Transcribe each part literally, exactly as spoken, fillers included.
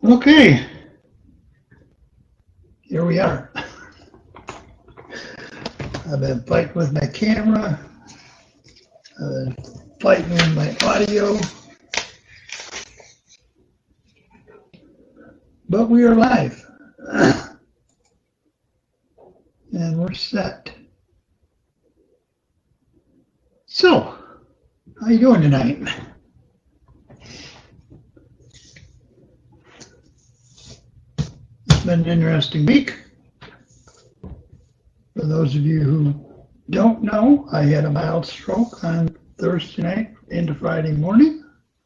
Okay, here we are. I've been fighting with my camera, I've been fighting with my audio, but we are live, and we're set. So, how you doing tonight? It's been an interesting week. For those of you who don't know, I had a mild stroke on Thursday night into Friday morning.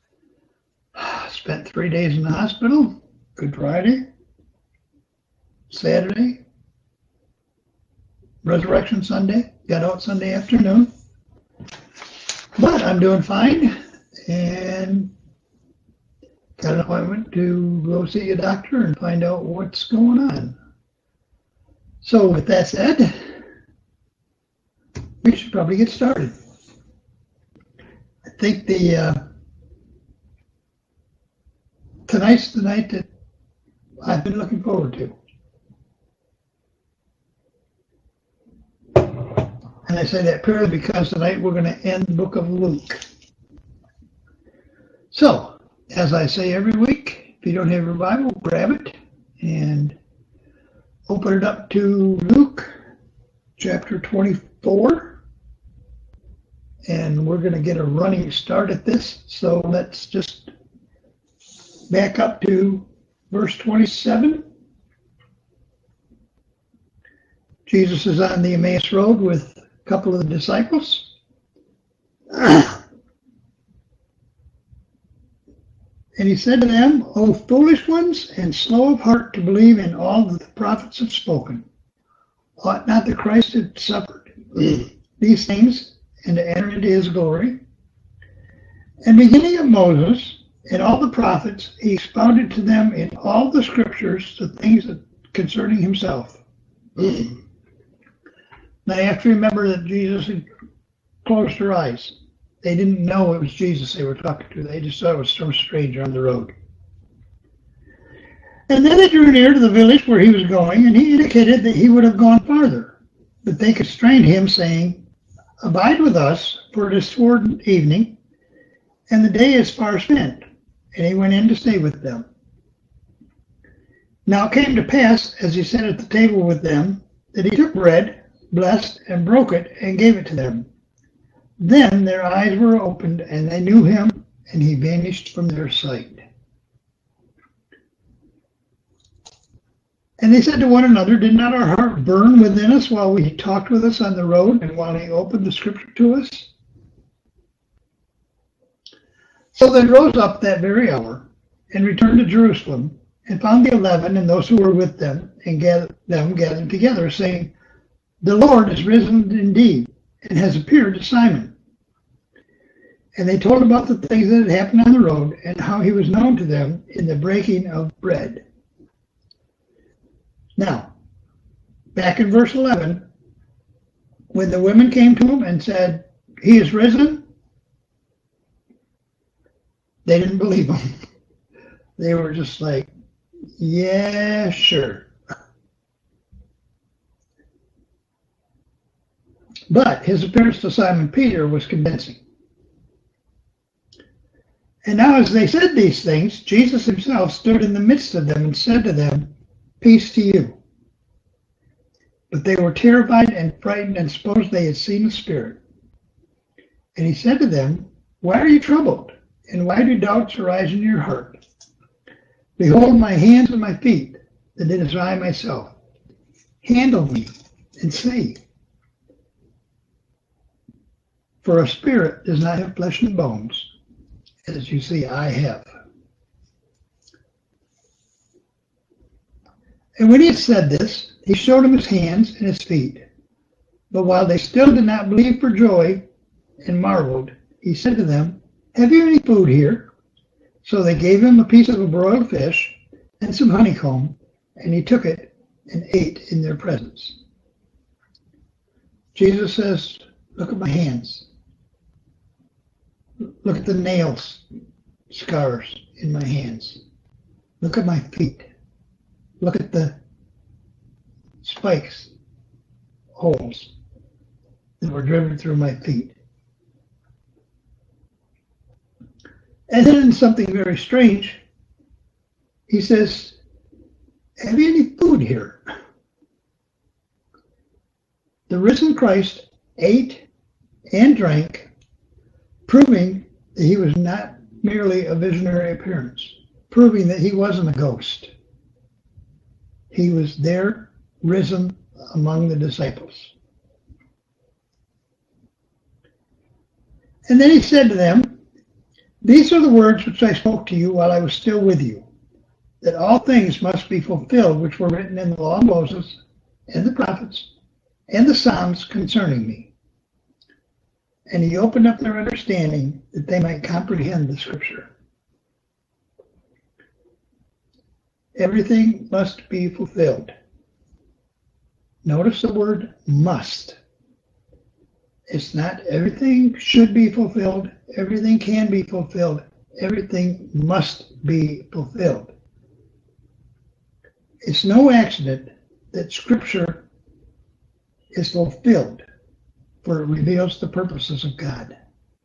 Spent three days in the hospital, Good Friday, Saturday, Resurrection Sunday, got out Sunday afternoon. But I'm doing fine and got an appointment to go see a doctor and find out what's going on. So with that said, we should probably get started. I think the uh, tonight's the night that I've been looking forward to. And I say that purely because tonight we're going to end the book of Luke. So, as I say every week, if you don't have your Bible, grab it and open it up to Luke chapter twenty-four. And we're going to get a running start at this. So let's just back up to verse twenty-seven. Jesus is on the Emmaus Road with a couple of the disciples. And he said to them, O foolish ones, and slow of heart to believe in all that the prophets have spoken. Ought not the Christ have suffered these things, and to enter into his glory? And beginning of Moses and all the prophets, he expounded to them in all the scriptures the things that concerning himself. Now you have to remember that Jesus had closed their eyes. They didn't know it was Jesus they were talking to. They just thought it was some stranger on the road. And then they drew near to the village where he was going, and he indicated that he would have gone farther. But they constrained him, saying, Abide with us, for it is toward evening, and the day is far spent. And he went in to stay with them. Now it came to pass, as he sat at the table with them, that he took bread, blessed, and broke it, and gave it to them. Then their eyes were opened, and they knew him, and he vanished from their sight. And they said to one another, Did not our heart burn within us while he talked with us on the road, and while he opened the scripture to us? So they rose up that very hour, and returned to Jerusalem, and found the eleven and those who were with them, and gathered them gathered together, saying, The Lord is risen indeed, and has appeared to Simon. And they told about the things that had happened on the road, and how he was known to them in the breaking of bread. Now, back in verse eleven, when the women came to him and said, He is risen, they didn't believe him. They were just like, yeah, sure. But his appearance to Simon Peter was convincing. And now as they said these things, Jesus himself stood in the midst of them and said to them, Peace to you. But they were terrified and frightened and supposed they had seen a spirit. And he said to them, Why are you troubled? And why do doubts arise in your heart? Behold my hands and my feet, that it is I myself. Handle me and see. For a spirit does not have flesh and bones, as you see I have. And when he had said this, he showed him his hands and his feet. But while they still did not believe for joy and marveled, he said to them, Have you any food here? So they gave him a piece of a broiled fish and some honeycomb, and he took it and ate in their presence. Jesus says, Look at my hands. Look at the nails, scars in my hands. Look at my feet. Look at the spikes, holes that were driven through my feet. And then something very strange, he says, have you any food here? The risen Christ ate and drank, proving that he was not merely a visionary appearance, proving that he wasn't a ghost. He was there, risen among the disciples. And then he said to them, these are the words which I spoke to you while I was still with you, that all things must be fulfilled which were written in the law of Moses and the prophets and the Psalms concerning me. And he opened up their understanding that they might comprehend the scripture. Everything must be fulfilled. Notice the word must. It's not everything should be fulfilled, everything can be fulfilled, everything must be fulfilled. It's no accident that Scripture is fulfilled, for it reveals the purposes of God.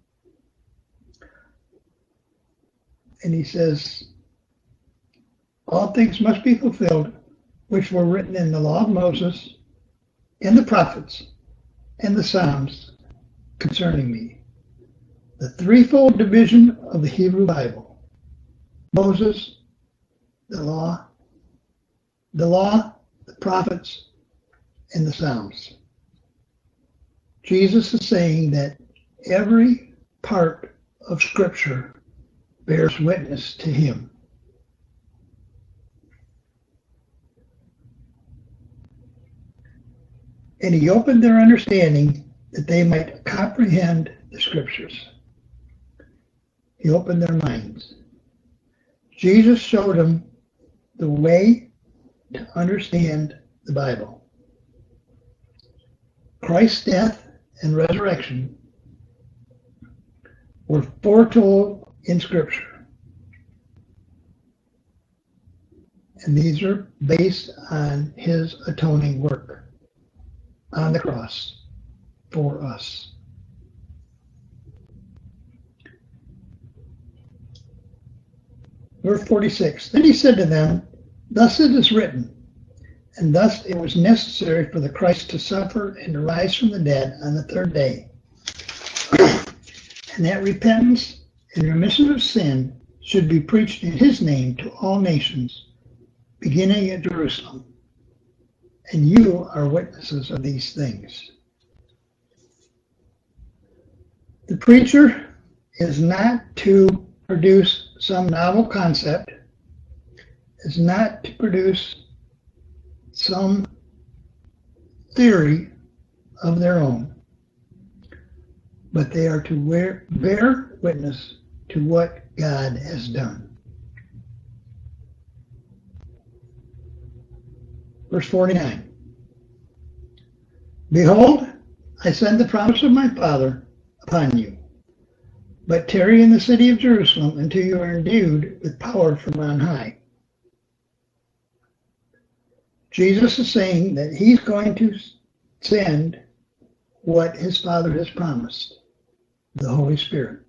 And he says, all things must be fulfilled, which were written in the law of Moses, and the prophets, and the Psalms concerning me. The threefold division of the Hebrew Bible. Moses, the law, the law, the prophets, and the Psalms. Jesus is saying that every part of Scripture bears witness to him. And he opened their understanding that they might comprehend the Scriptures. He opened their minds. Jesus showed them the way to understand the Bible. Christ's death and resurrection were foretold in Scripture. And these are based on his atoning work on the cross for us. Verse forty-six, then he said to them, thus it is written, and thus it was necessary for the Christ to suffer and to rise from the dead on the third day, and that repentance and remission of sin should be preached in his name to all nations, beginning at Jerusalem. And you are witnesses of these things. The preacher is not to produce some novel concept, is not to produce some theory of their own, but they are to wear, bear witness to what God has done. Verse forty-nine. Behold, I send the promise of my Father upon you, but tarry in the city of Jerusalem until you are endued with power from on high. Jesus is saying that he's going to send what his Father has promised, the Holy Spirit.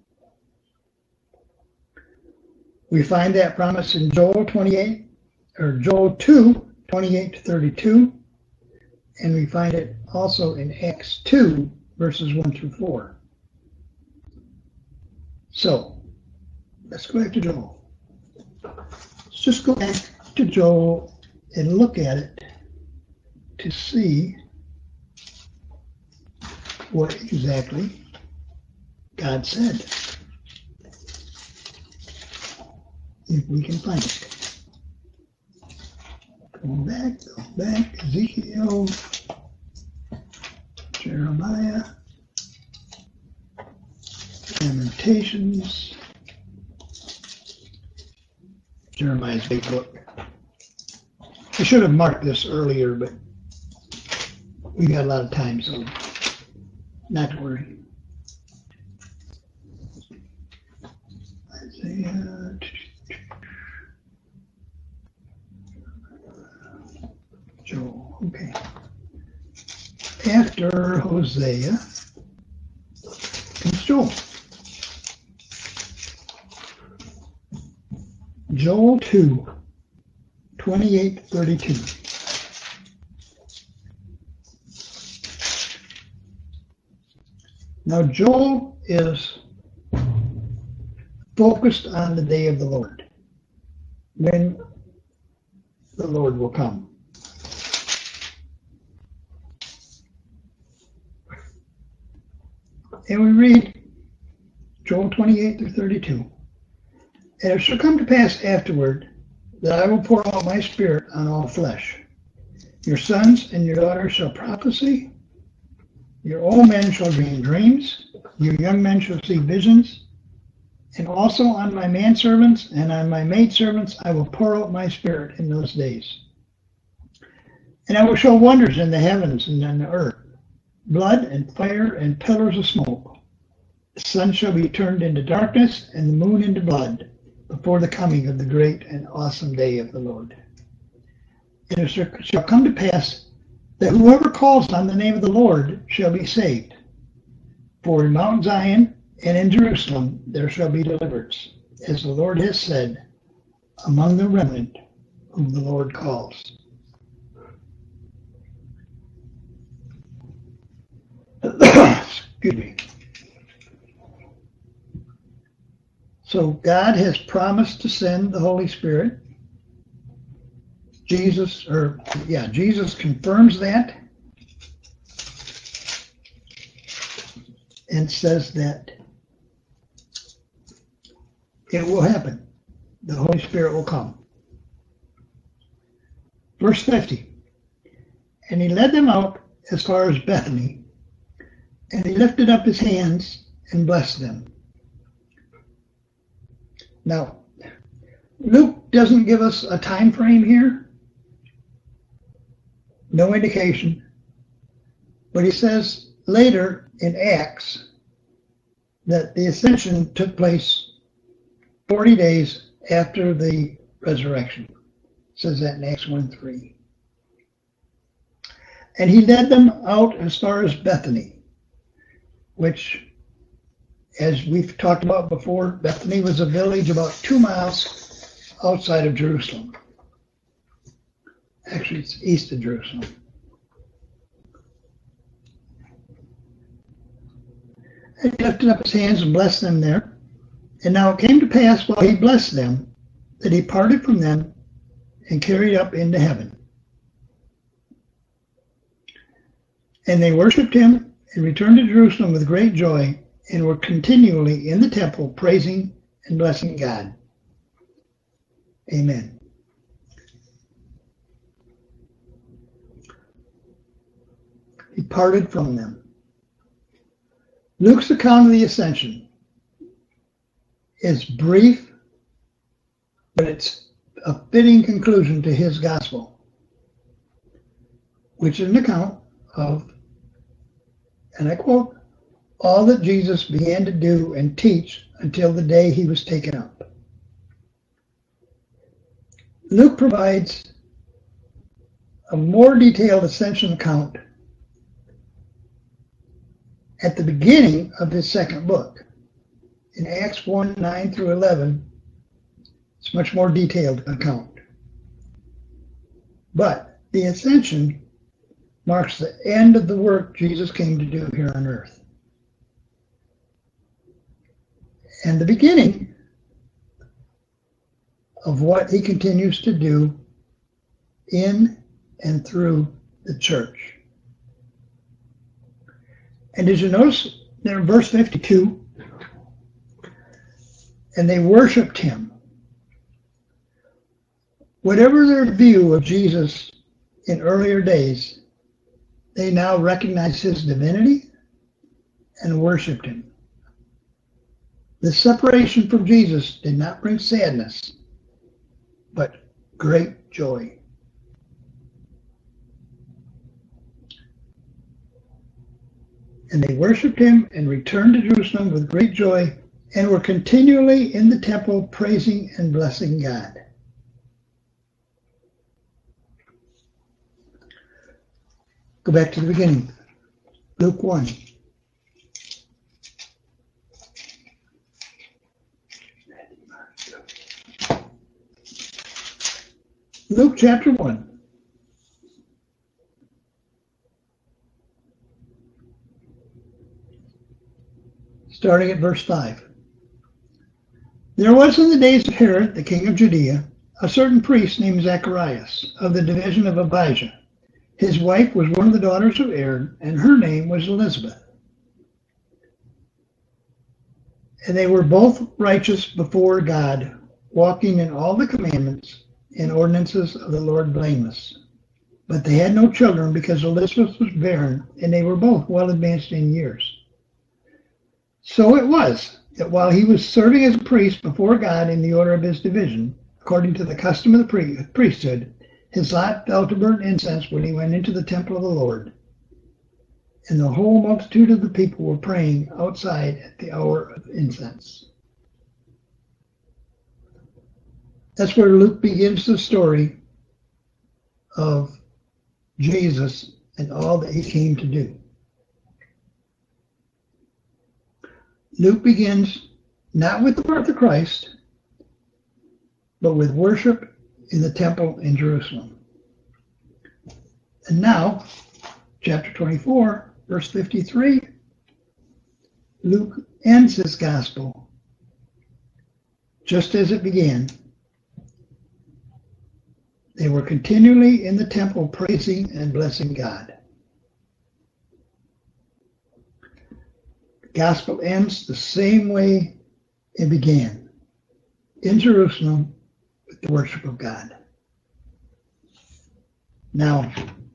We find that promise in Joel twenty-eight, or Joel two, twenty-eight to thirty-two, and we find it also in Acts two, verses one through four. So, let's go back to Joel. Let's just go back to Joel and look at it to see what exactly God said. If we can find it. Go back, go back, Ezekiel, Jeremiah, Lamentations, Jeremiah's big book. I should have marked this earlier, but we got a lot of time, so not to worry. Isaiah, Okay. After Hosea comes Joel. Joel two, twenty-eight to thirty-two. Now Joel is focused on the day of the Lord, when the Lord will come. And we read Joel twenty-eight through thirty-two. And it shall come to pass afterward that I will pour out my spirit on all flesh. Your sons and your daughters shall prophesy. Your old men shall dream dreams. Your young men shall see visions. And also on my manservants and on my maidservants I will pour out my spirit in those days. And I will show wonders in the heavens and on the earth, blood and fire and pillars of smoke. The sun shall be turned into darkness and the moon into blood before the coming of the great and awesome day of the Lord. And it shall come to pass that whoever calls on the name of the Lord shall be saved. For in Mount Zion and in Jerusalem there shall be deliverance, as the Lord has said, among the remnant whom the Lord calls. Excuse me. So God has promised to send the Holy Spirit. Jesus, or yeah, Jesus confirms that and says that it will happen. The Holy Spirit will come. Verse fifty. And he led them out as far as Bethany, and he lifted up his hands and blessed them. Now, Luke doesn't give us a time frame here. No indication. But he says later in Acts that the ascension took place forty days after the resurrection. It says that in Acts one three. And he led them out as far as Bethany, which, as we've talked about before, Bethany was a village about two miles outside of Jerusalem. Actually, it's east of Jerusalem. And he lifted up his hands and blessed them there. And now it came to pass while he blessed them that he parted from them and carried up into heaven. And they worshipped him and returned to Jerusalem with great joy, and were continually in the temple praising and blessing God. Amen. He parted from them. Luke's account of the ascension is brief, but it's a fitting conclusion to his gospel, which is an account of, and I quote, all that Jesus began to do and teach until the day he was taken up. Luke provides a more detailed ascension account at the beginning of his second book. In Acts one, nine through eleven, it's a much more detailed account. But the ascension marks the end of the work Jesus came to do here on earth, and the beginning of what he continues to do in and through the church. And did you notice there in verse fifty-two, and they worshiped him. Whatever their view of Jesus in earlier days, they now recognized his divinity and worshiped him. The separation from Jesus did not bring sadness, but great joy. And they worshiped him and returned to Jerusalem with great joy, and were continually in the temple praising and blessing God. Go back to the beginning. Luke one. Luke chapter one. Starting at verse five. There was in the days of Herod, the king of Judea, a certain priest named Zacharias, of the division of Abijah. His wife was one of the daughters of Aaron, and her name was Elizabeth. And they were both righteous before God, walking in all the commandments and ordinances of the Lord blameless. But they had no children because Elizabeth was barren, and they were both well advanced in years. So it was that while he was serving as a priest before God in the order of his division, according to the custom of the priesthood, his lot fell to burn incense when he went into the temple of the Lord. And the whole multitude of the people were praying outside at the hour of incense. That's where Luke begins the story of Jesus and all that he came to do. Luke begins not with the birth of Christ, but with worship in the temple in Jerusalem. And now, chapter twenty-four, verse fifty-three, Luke ends his gospel just as it began. They were continually in the temple praising and blessing God. The gospel ends the same way it began, in Jerusalem, with the worship of God. Now,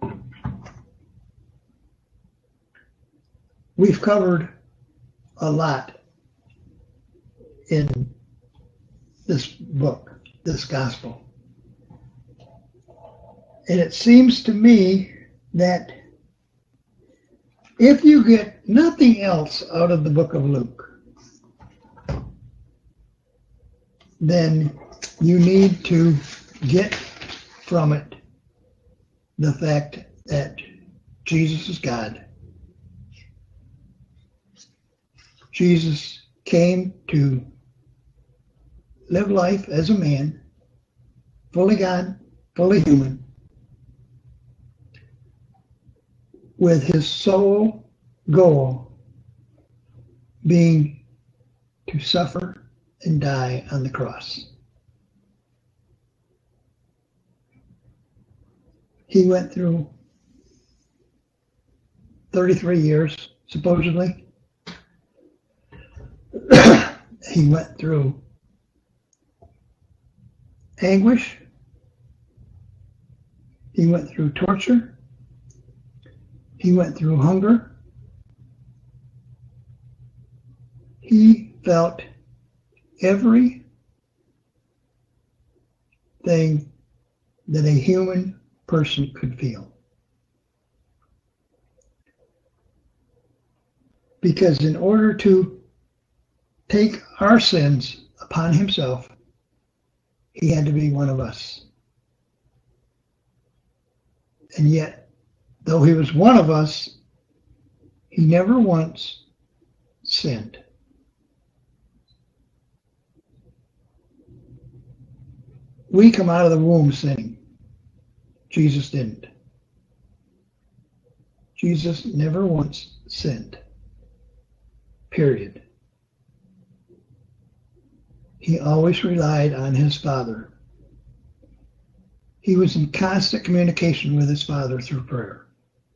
we've covered a lot in this book, this gospel. And it seems to me that if you get nothing else out of the book of Luke, then you need to get from it the fact that Jesus is God. Jesus came to live life as a man, fully God, fully human, with his sole goal being to suffer and die on the cross. He went through thirty-three years, supposedly. He went through anguish. He went through torture. He went through hunger. He felt every thing that a human person could feel. Because in order to take our sins upon himself, he had to be one of us. And yet, though he was one of us, he never once sinned. We come out of the womb sinning. Jesus didn't. Jesus never once sinned. Period. He always relied on his Father. He was in constant communication with his Father through prayer.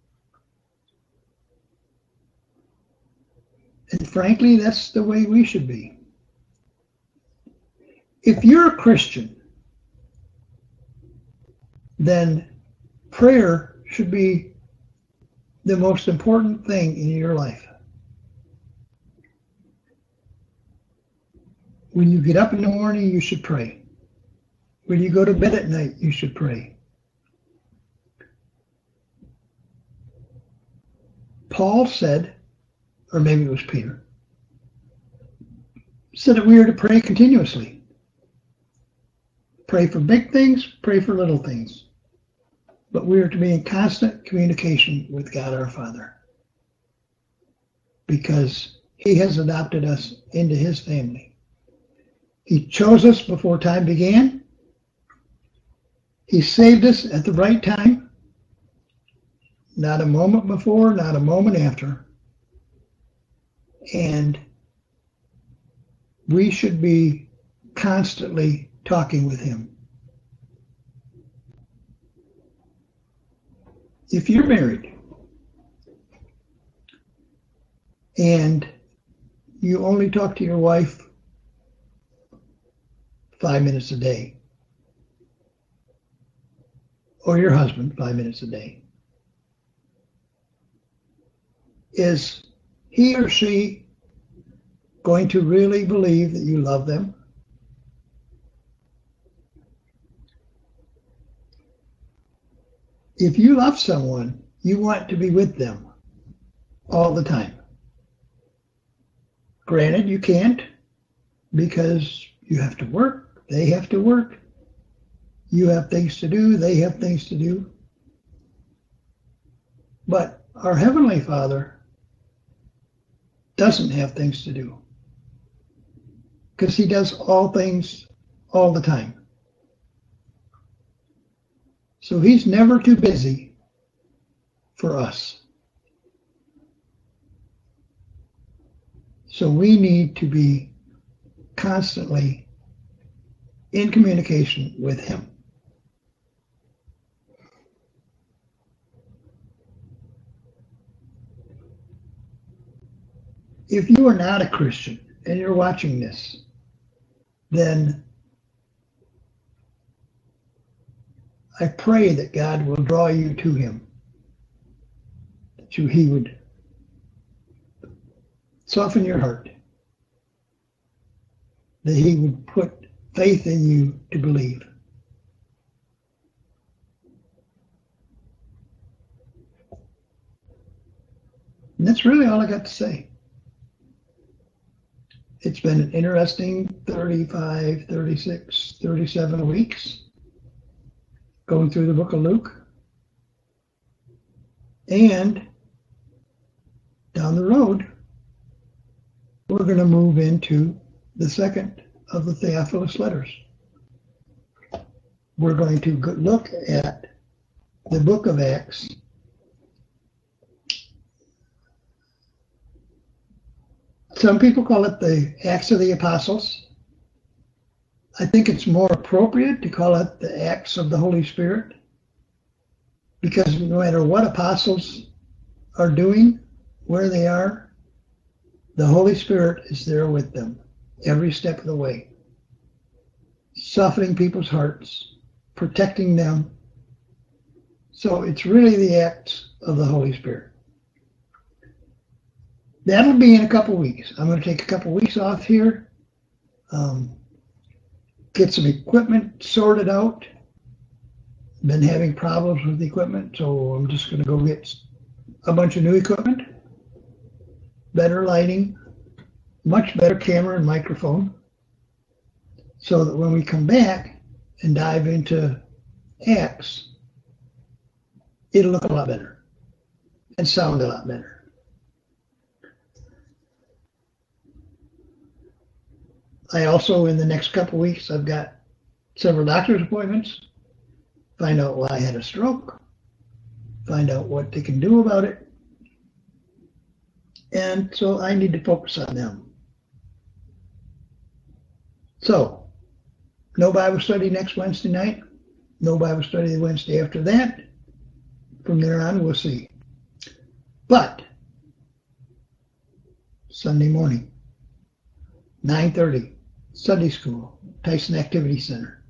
And frankly, that's the way we should be. If you're a Christian, then prayer should be the most important thing in your life. When you get up in the morning, you should pray. When you go to bed at night, you should pray. Paul said, or maybe it was Peter, said that we are to pray continuously. Pray for big things, pray for little things. but we are to be in constant communication with God our Father, because he has adopted us into his family. He chose us before time began. He saved us at the right time, not a moment before, not a moment after. And we should be constantly talking with him. If you're married and you only talk to your wife five minutes a day, or your husband five minutes a day, is he or she going to really believe that you love them? If you love someone, you want to be with them all the time. Granted, you can't, because you have to work, they have to work, you have things to do, they have things to do. But our Heavenly Father doesn't have things to do, because he does all things all the time. So he's never too busy for us. So we need to be constantly in communication with him. If you are not a Christian and you're watching this, then I pray that God will draw you to him, that you, he would soften your heart, that he would put faith in you to believe. And that's really all I got to say. It's been an interesting thirty-five, thirty-six, thirty-seven weeks going through the book of Luke. And down the road, we're going to move into the second of the Theophilus letters. We're going to look at the book of Acts. Some people call it the Acts of the Apostles. I think it's more appropriate to call it the Acts of the Holy Spirit, because no matter what apostles are doing, where they are, the Holy Spirit is there with them every step of the way, softening people's hearts, protecting them. So it's really the Acts of the Holy Spirit. That'll be in a couple weeks. I'm going to take a couple weeks off here, um, get some equipment sorted out. Been having problems with the equipment, so I'm just going to go get a bunch of new equipment, better lighting, much better camera and microphone, so that when we come back and dive into Acts, it'll look a lot better and sound a lot better. I also, in the next couple of weeks, I've got several doctor's appointments, find out why I had a stroke, find out what they can do about it. And so I need to focus on them. So, no Bible study next Wednesday night, no Bible study the Wednesday after that. From there on, we'll see. But, Sunday morning, nine thirty, Sunday school, Tyson Activity Center.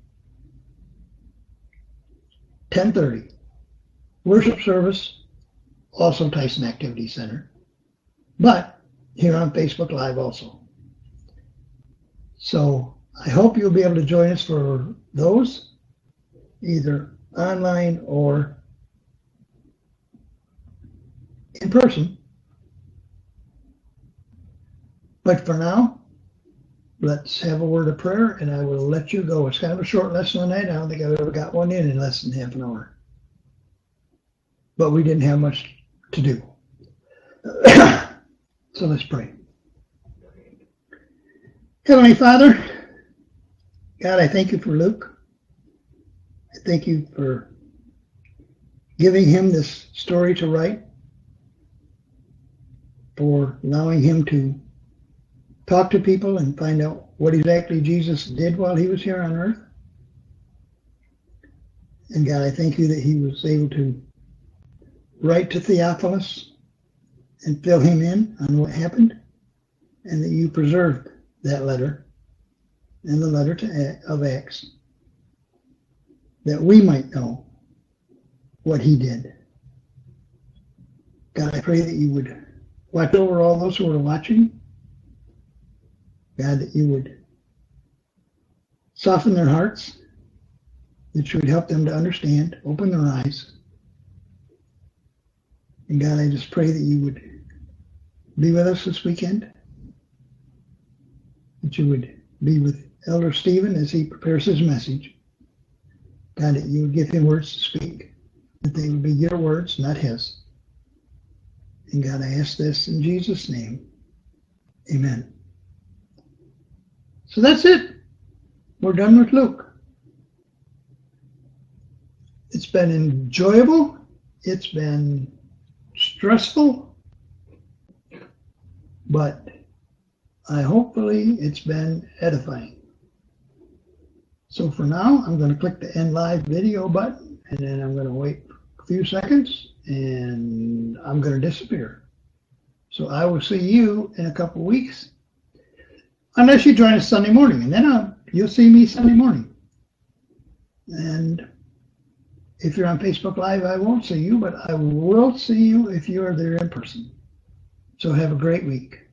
ten thirty, worship service, also Tyson Activity Center, but here on Facebook Live also. So I hope you'll be able to join us for those, either online or in person. But for now, let's have a word of prayer, and I will let you go. It's kind of a short lesson tonight. I don't think I've ever got one in in less than half an hour. but we didn't have much to do. So let's pray. Heavenly Father, God, I thank you for Luke. I thank you for giving him this story to write, for allowing him to talk to people and find out what exactly Jesus did while he was here on earth. And God, I thank you that he was able to write to Theophilus and fill him in on what happened, and that you preserved that letter and the letter to, of Acts, that we might know what he did. God, I pray that you would watch over all those who are watching. God, that you would soften their hearts, that you would help them to understand, open their eyes. And God, I just pray that you would be with us this weekend, that you would be with Elder Stephen as he prepares his message. God, that you would give him words to speak, that they would be your words, not his. And God, I ask this in Jesus' name. Amen. So that's it. We're done with Luke. It's been enjoyable. It's been stressful. But I hopefully it's been edifying. So for now, I'm going to click the end live video button, and then I'm going to wait a few seconds, and I'm going to disappear. So I will see you in a couple of weeks, unless you join us Sunday morning, and then I'll, you'll see me Sunday morning. And if you're on Facebook Live, I won't see you, but I will see you if you are there in person. So have a great week.